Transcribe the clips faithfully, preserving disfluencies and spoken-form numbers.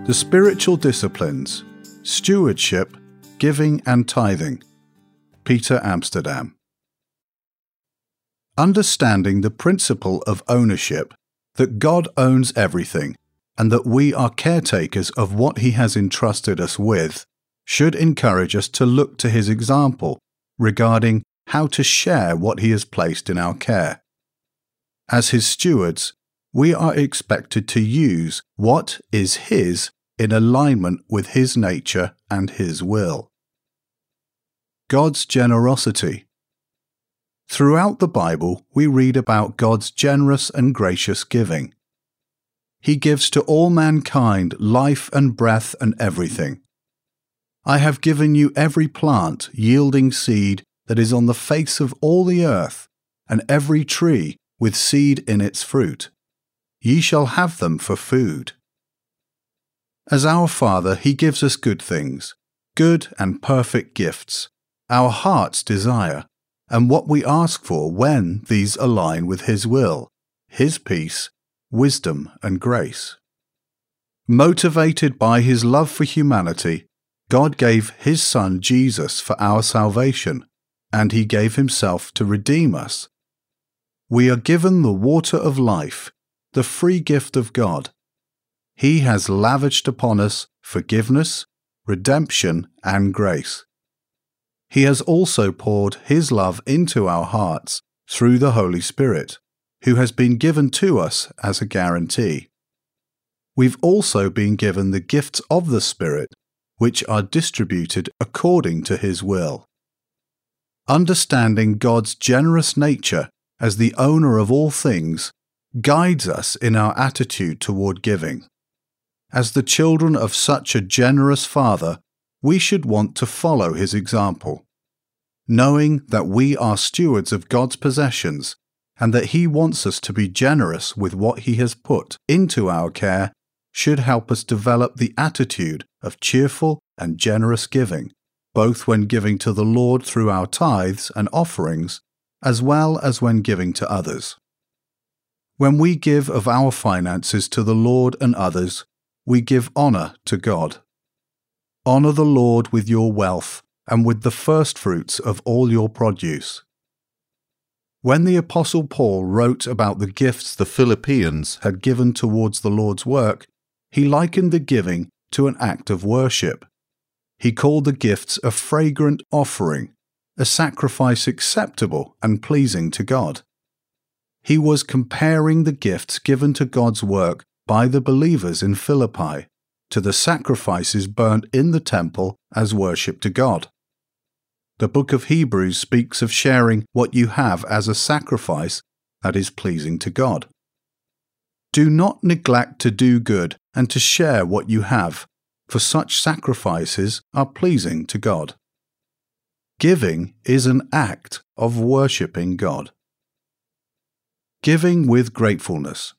The Spiritual Disciplines, Stewardship, Giving and Tithing. Peter Amsterdam. Understanding the principle of ownership, that God owns everything, and that we are caretakers of what He has entrusted us with, should encourage us to look to His example regarding how to share what He has placed in our care. As His stewards, we are expected to use what is His in alignment with His nature and His will. God's generosity. Throughout the Bible, we read about God's generous and gracious giving. He gives to all mankind life and breath and everything. I have given you every plant yielding seed that is on the face of all the earth, and every tree with seed in its fruit. Ye shall have them for food. As our Father, He gives us good things, good and perfect gifts, our heart's desire, and what we ask for when these align with His will, His peace, wisdom and grace. Motivated by His love for humanity, God gave His Son Jesus for our salvation, and He gave Himself to redeem us. We are given the water of life, the free gift of God. He has lavished upon us forgiveness, redemption, and grace. He has also poured His love into our hearts through the Holy Spirit, who has been given to us as a guarantee. We've also been given the gifts of the Spirit, which are distributed according to His will. Understanding God's generous nature as the owner of all things guides us in our attitude toward giving. As the children of such a generous Father, we should want to follow His example. Knowing that we are stewards of God's possessions and that He wants us to be generous with what He has put into our care should help us develop the attitude of cheerful and generous giving, both when giving to the Lord through our tithes and offerings, as well as when giving to others. When we give of our finances to the Lord and others, we give honor to God. Honor the Lord with your wealth and with the firstfruits of all your produce. When the Apostle Paul wrote about the gifts the Philippians had given towards the Lord's work, he likened the giving to an act of worship. He called the gifts a fragrant offering, a sacrifice acceptable and pleasing to God. He was comparing the gifts given to God's work by the believers in Philippi to the sacrifices burnt in the temple as worship to God. The book of Hebrews speaks of sharing what you have as a sacrifice that is pleasing to God. Do not neglect to do good and to share what you have, for such sacrifices are pleasing to God. Giving is an act of worshipping God. Giving with gratefulness.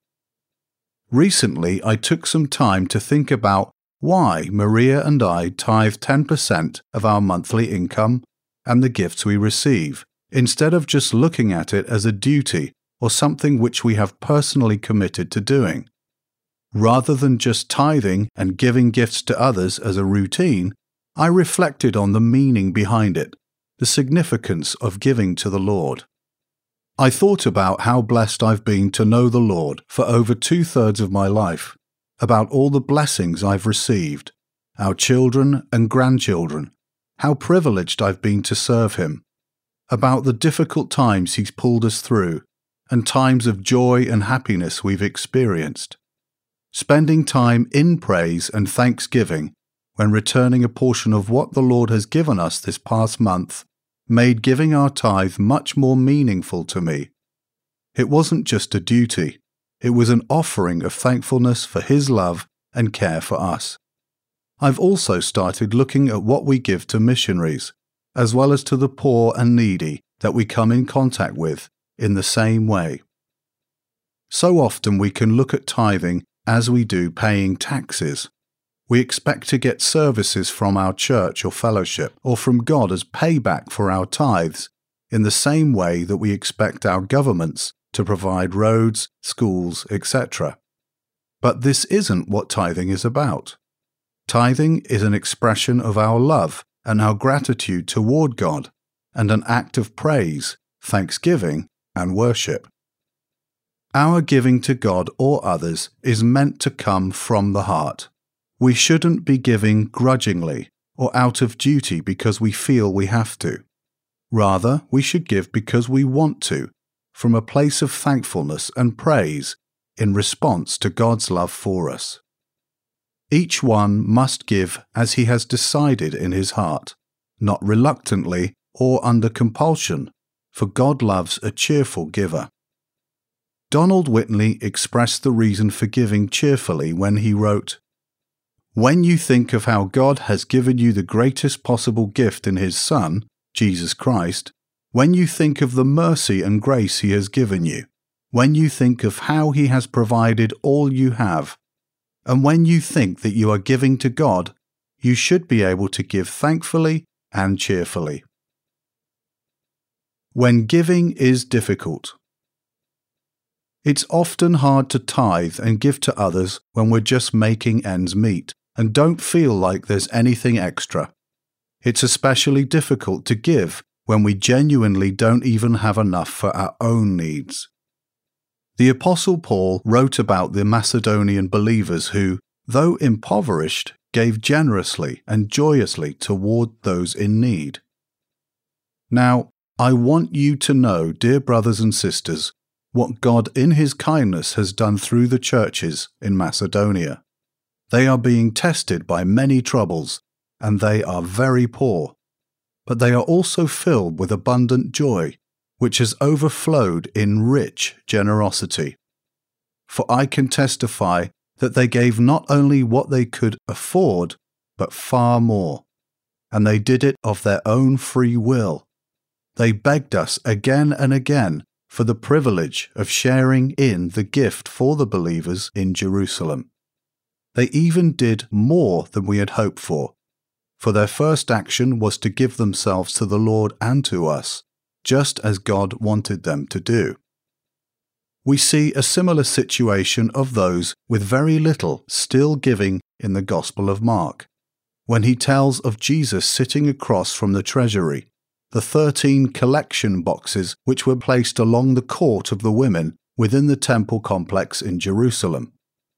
Recently, I took some time to think about why Maria and I tithe ten percent of our monthly income and the gifts we receive, instead of just looking at it as a duty or something which we have personally committed to doing. Rather than just tithing and giving gifts to others as a routine, I reflected on the meaning behind it, the significance of giving to the Lord. I thought about how blessed I've been to know the Lord for over two-thirds of my life, about all the blessings I've received, our children and grandchildren, how privileged I've been to serve Him, about the difficult times He's pulled us through, and times of joy and happiness we've experienced. Spending time in praise and thanksgiving when returning a portion of what the Lord has given us this past month made giving our tithe much more meaningful to me. It wasn't just a duty, it was an offering of thankfulness for His love and care for us. I've also started looking at what we give to missionaries, as well as to the poor and needy that we come in contact with, in the same way. So often we can look at tithing as we do paying taxes. We expect to get services from our church or fellowship, or from God as payback for our tithes, in the same way that we expect our governments to provide roads, schools, et cetera. But this isn't what tithing is about. Tithing is an expression of our love and our gratitude toward God, and an act of praise, thanksgiving, and worship. Our giving to God or others is meant to come from the heart. We shouldn't be giving grudgingly or out of duty because we feel we have to. Rather, we should give because we want to, from a place of thankfulness and praise in response to God's love for us. Each one must give as he has decided in his heart, not reluctantly or under compulsion, for God loves a cheerful giver. Donald Whitley expressed the reason for giving cheerfully when he wrote, "When you think of how God has given you the greatest possible gift in His Son, Jesus Christ, when you think of the mercy and grace He has given you, when you think of how He has provided all you have, and when you think that you are giving to God, you should be able to give thankfully and cheerfully." When giving is difficult. It's often hard to tithe and give to others when we're just making ends meet and don't feel like there's anything extra. It's especially difficult to give when we genuinely don't even have enough for our own needs. The Apostle Paul wrote about the Macedonian believers who, though impoverished, gave generously and joyously toward those in need. Now, I want you to know, dear brothers and sisters, what God in His kindness has done through the churches in Macedonia. They are being tested by many troubles, and they are very poor. But they are also filled with abundant joy, which has overflowed in rich generosity. For I can testify that they gave not only what they could afford, but far more. And they did it of their own free will. They begged us again and again for the privilege of sharing in the gift for the believers in Jerusalem. They even did more than we had hoped for, for their first action was to give themselves to the Lord and to us, just as God wanted them to do. We see a similar situation of those with very little still giving in the Gospel of Mark, when he tells of Jesus sitting across from the treasury, the thirteen collection boxes which were placed along the court of the women within the temple complex in Jerusalem.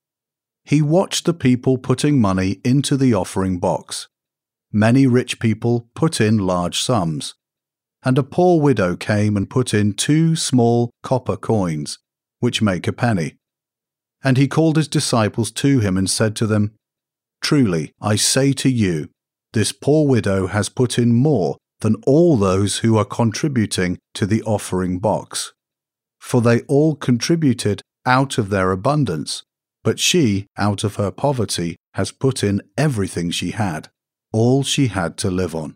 He watched the people putting money into the offering box. Many rich people put in large sums, and a poor widow came and put in two small copper coins, which make a penny. And he called his disciples to him and said to them, "Truly, I say to you, this poor widow has put in more than all those who are contributing to the offering box. For they all contributed out of their abundance, but she, out of her poverty, has put in everything she had, all she had to live on."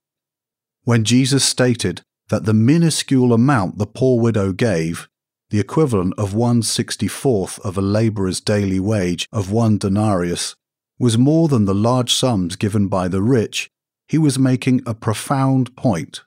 When Jesus stated that the minuscule amount the poor widow gave, the equivalent of one sixty-fourth of a labourer's daily wage of one denarius, was more than the large sums given by the rich, he was making a profound point.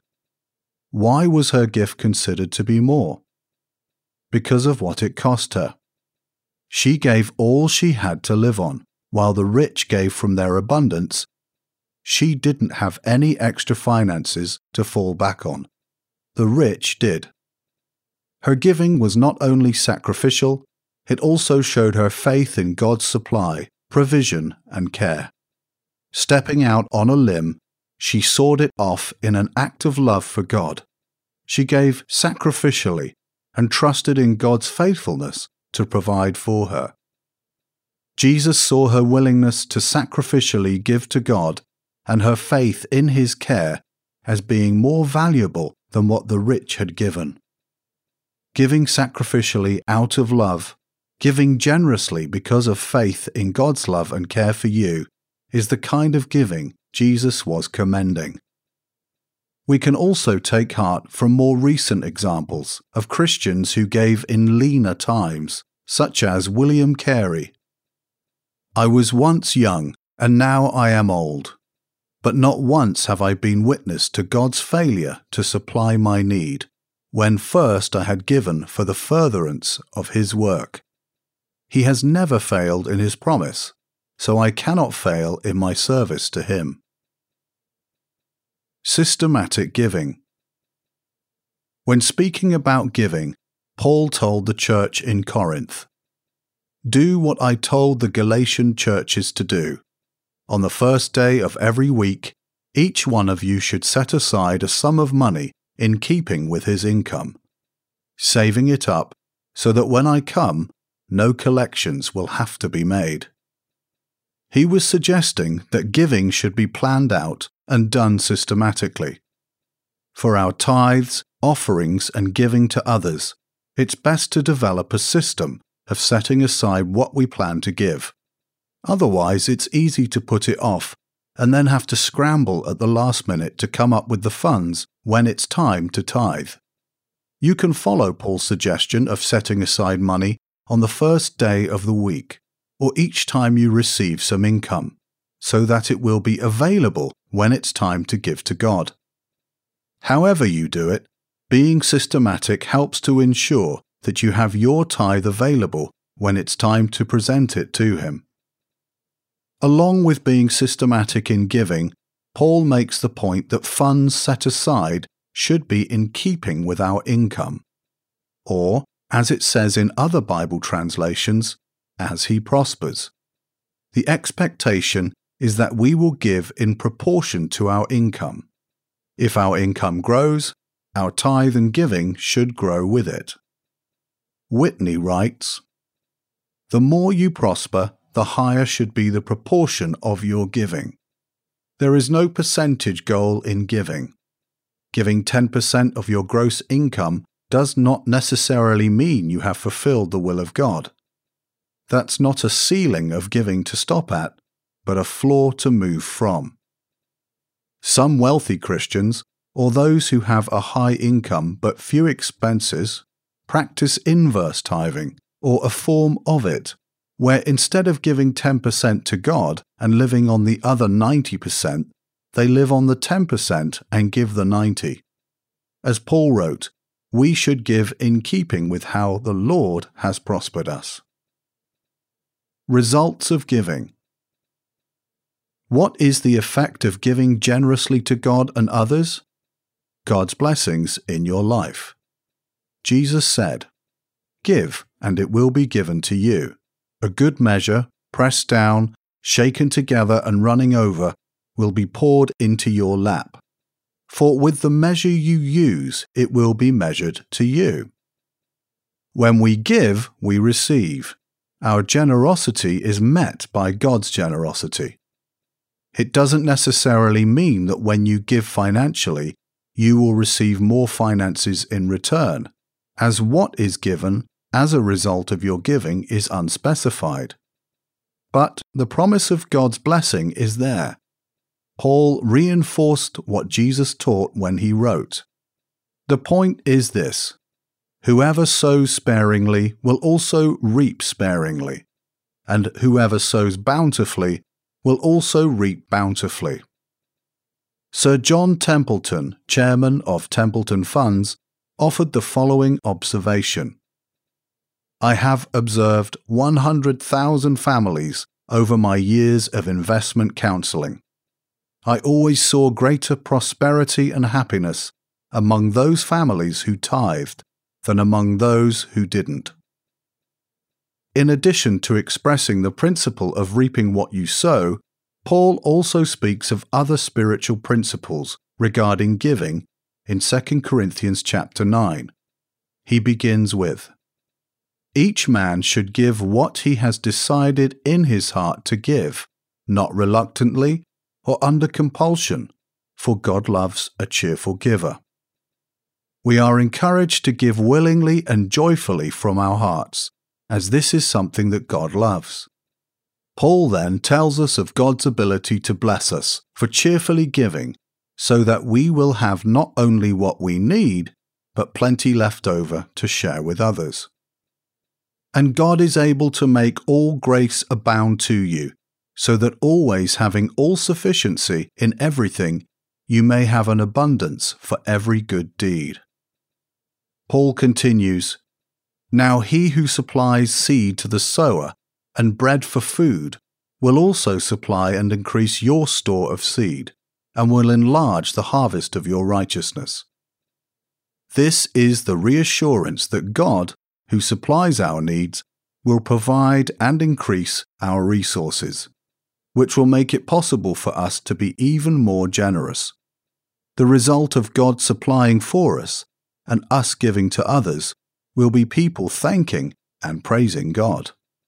Why was her gift considered to be more? Because of what it cost her. She gave all she had to live on, while the rich gave from their abundance. She didn't have any extra finances to fall back on. The rich did. Her giving was not only sacrificial, it also showed her faith in God's supply, provision, and care. Stepping out on a limb, she sawed it off in an act of love for God. She gave sacrificially and trusted in God's faithfulness to provide for her. Jesus saw her willingness to sacrificially give to God and her faith in His care as being more valuable than what the rich had given. Giving sacrificially out of love, giving generously because of faith in God's love and care for you, is the kind of giving Jesus was commending. We can also take heart from more recent examples of Christians who gave in leaner times, such as William Carey. "I was once young, and now I am old. But not once have I been witness to God's failure to supply my need, when first I had given for the furtherance of His work. He has never failed in his promise, so I cannot fail in my service to him. Systematic giving. When speaking about giving, Paul told the church in Corinth, "Do what I told the Galatian churches to do. On the first day of every week, each one of you should set aside a sum of money in keeping with his income, saving it up so that when I come, no collections will have to be made." He was suggesting that giving should be planned out and done systematically. For our tithes, offerings, and giving to others, it's best to develop a system of setting aside what we plan to give. Otherwise, it's easy to put it off and then have to scramble at the last minute to come up with the funds when it's time to tithe. You can follow Paul's suggestion of setting aside money on the first day of the week, or each time you receive some income, so that it will be available when it's time to give to God. However you do it, being systematic helps to ensure that you have your tithe available when it's time to present it to Him. Along with being systematic in giving, Paul makes the point that funds set aside should be in keeping with our income, or, as it says in other Bible translations, as He prospers. The expectation is that we will give in proportion to our income. If our income grows, our tithe and giving should grow with it. Whitney writes, "The more you prosper, the higher should be the proportion of your giving. There is no percentage goal in giving. Giving ten percent of your gross income does not necessarily mean you have fulfilled the will of God. That's not a ceiling of giving to stop at, but a floor to move from. Some wealthy Christians, or those who have a high income but few expenses, practice inverse tithing, or a form of it, where instead of giving ten percent to God and living on the other ninety percent, they live on the ten percent and give the ninety. As Paul wrote, we should give in keeping with how the Lord has prospered us. Results of giving. What is the effect of giving generously to God and others? God's blessings in your life. Jesus said, "Give, and it will be given to you. A good measure, pressed down, shaken together and running over, will be poured into your lap. For with the measure you use, it will be measured to you." When we give, we receive. Our generosity is met by God's generosity. It doesn't necessarily mean that when you give financially, you will receive more finances in return, as what is given as a result of your giving is unspecified. But the promise of God's blessing is there. Paul reinforced what Jesus taught when he wrote, "The point is this: whoever sows sparingly will also reap sparingly, and whoever sows bountifully will also reap bountifully." Sir John Templeton, chairman of Templeton Funds, offered the following observation: "I have observed one hundred thousand families over my years of investment counseling. I always saw greater prosperity and happiness among those families who tithed than among those who didn't." In addition to expressing the principle of reaping what you sow, Paul also speaks of other spiritual principles regarding giving in Second Corinthians chapter nine. He begins with, "Each man should give what he has decided in his heart to give, not reluctantly or under compulsion, for God loves a cheerful giver." We are encouraged to give willingly and joyfully from our hearts, as this is something that God loves. Paul then tells us of God's ability to bless us for cheerfully giving, so that we will have not only what we need, but plenty left over to share with others. "And God is able to make all grace abound to you, so that always having all sufficiency in everything, you may have an abundance for every good deed." Paul continues, Now he who supplies seed to the sower and bread for food will also supply and increase your store of seed, and will enlarge the harvest of your righteousness. This is the reassurance that God, who supplies our needs, will provide and increase our resources, which will make it possible for us to be even more generous. The result of God supplying for us and us giving to others will be people thanking and praising God.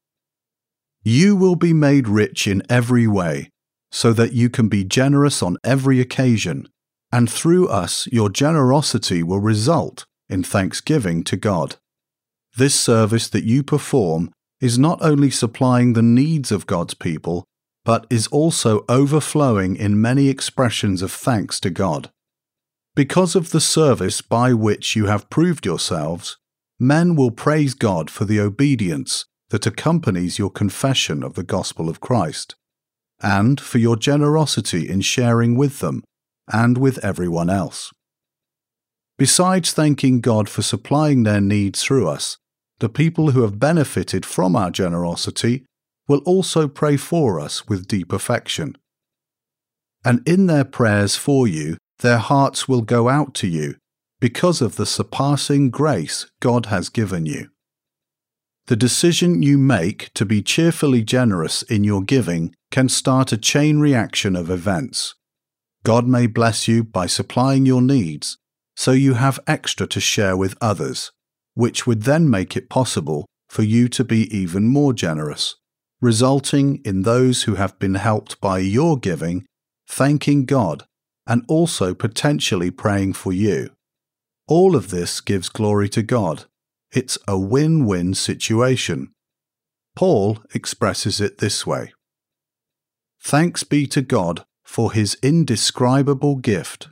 You will be made rich in every way, so that you can be generous on every occasion, and through us your generosity will result in thanksgiving to God. This service that you perform is not only supplying the needs of God's people, but is also overflowing in many expressions of thanks to God. Because of the service by which you have proved yourselves, men will praise God for the obedience that accompanies your confession of the gospel of Christ, and for your generosity in sharing with them and with everyone else. Besides thanking God for supplying their needs through us, the people who have benefited from our generosity will also pray for us with deep affection. And in their prayers for you, their hearts will go out to you because of the surpassing grace God has given you. The decision you make to be cheerfully generous in your giving can start a chain reaction of events. God may bless you by supplying your needs, so you have extra to share with others, which would then make it possible for you to be even more generous, resulting in those who have been helped by your giving thanking God and also potentially praying for you. All of this gives glory to God. It's a win-win situation. Paul expresses it this way: Thanks be to God for his indescribable gift.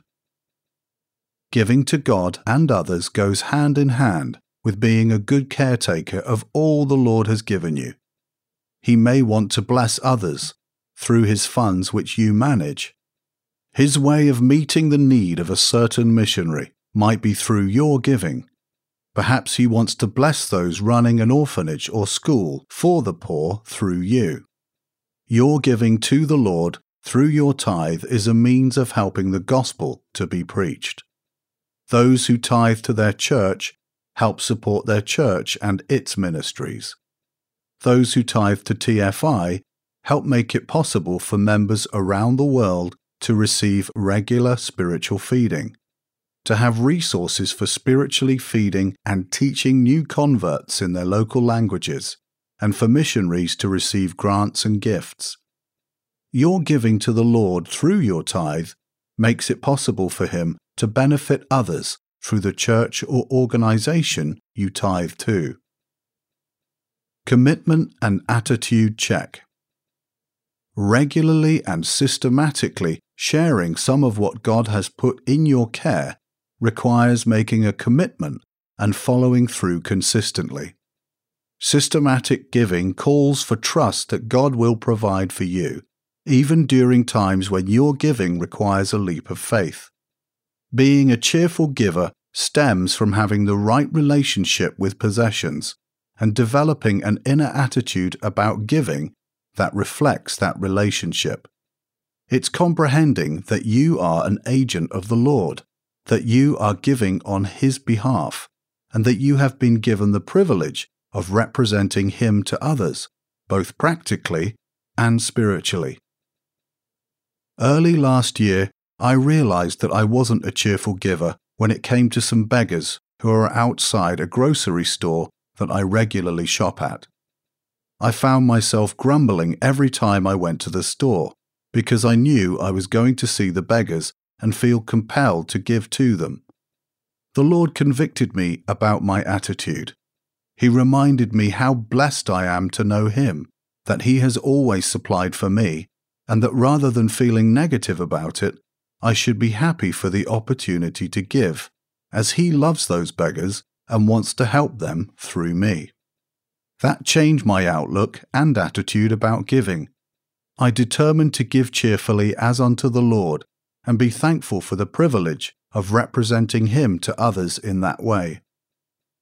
Giving to God and others goes hand in hand with being a good caretaker of all the Lord has given you. He may want to bless others through his funds which you manage. His way of meeting the need of a certain missionary might be through your giving. Perhaps he wants to bless those running an orphanage or school for the poor through you. Your giving to the Lord through your tithe is a means of helping the gospel to be preached. Those who tithe to their church help support their church and its ministries. Those who tithe to T F I help make it possible for members around the world to receive regular spiritual feeding, to have resources for spiritually feeding and teaching new converts in their local languages, and for missionaries to receive grants and gifts. Your giving to the Lord through your tithe makes it possible for him to benefit others through the church or organization you tithe to. Commitment and attitude check. Regularly and systematically sharing some of what God has put in your care requires making a commitment and following through consistently. Systematic giving calls for trust that God will provide for you, even during times when your giving requires a leap of faith. Being a cheerful giver stems from having the right relationship with possessions and developing an inner attitude about giving that reflects that relationship. It's comprehending that you are an agent of the Lord, that you are giving on his behalf, and that you have been given the privilege of representing him to others, both practically and spiritually. Early last year, I realized that I wasn't a cheerful giver when it came to some beggars who are outside a grocery store that I regularly shop at. I found myself grumbling every time I went to the store, because I knew I was going to see the beggars and feel compelled to give to them. The Lord convicted me about my attitude. He reminded me how blessed I am to know him, that he has always supplied for me, and that rather than feeling negative about it, I should be happy for the opportunity to give, as he loves those beggars and wants to help them through me. That changed my outlook and attitude about giving. I determined to give cheerfully as unto the Lord, and be thankful for the privilege of representing him to others in that way.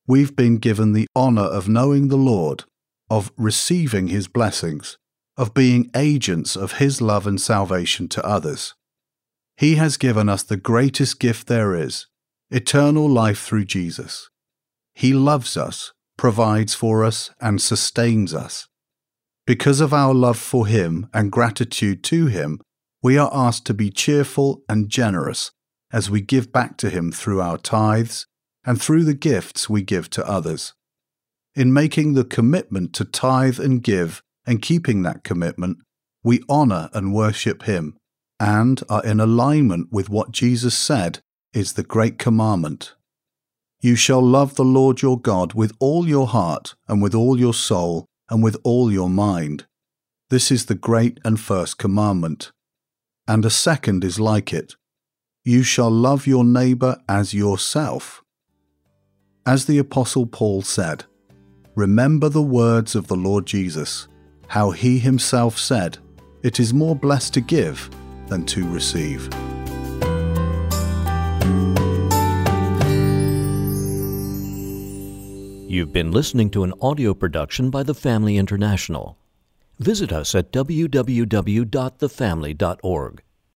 we've been given the honor of knowing the Lord, of receiving His blessings, of being agents of His love and salvation to others. He has given us the greatest gift there is, eternal life through Jesus. He loves us, provides for us, and sustains us. Because of our love for Him and gratitude to Him, we are asked to be cheerful and generous as we give back to Him through our tithes and through the gifts we give to others. In making the commitment to tithe and give and keeping that commitment, we honor and worship Him and are in alignment with what Jesus said is the great commandment. You shall love the Lord your God with all your heart and with all your soul and with all your mind. This is the great and first commandment. And a second is like it. You shall love your neighbor as yourself. As the Apostle Paul said, remember the words of the Lord Jesus, how He Himself said, it is more blessed to give than to receive. You've been listening to an audio production by The Family International. Visit us at w w w dot the family dot org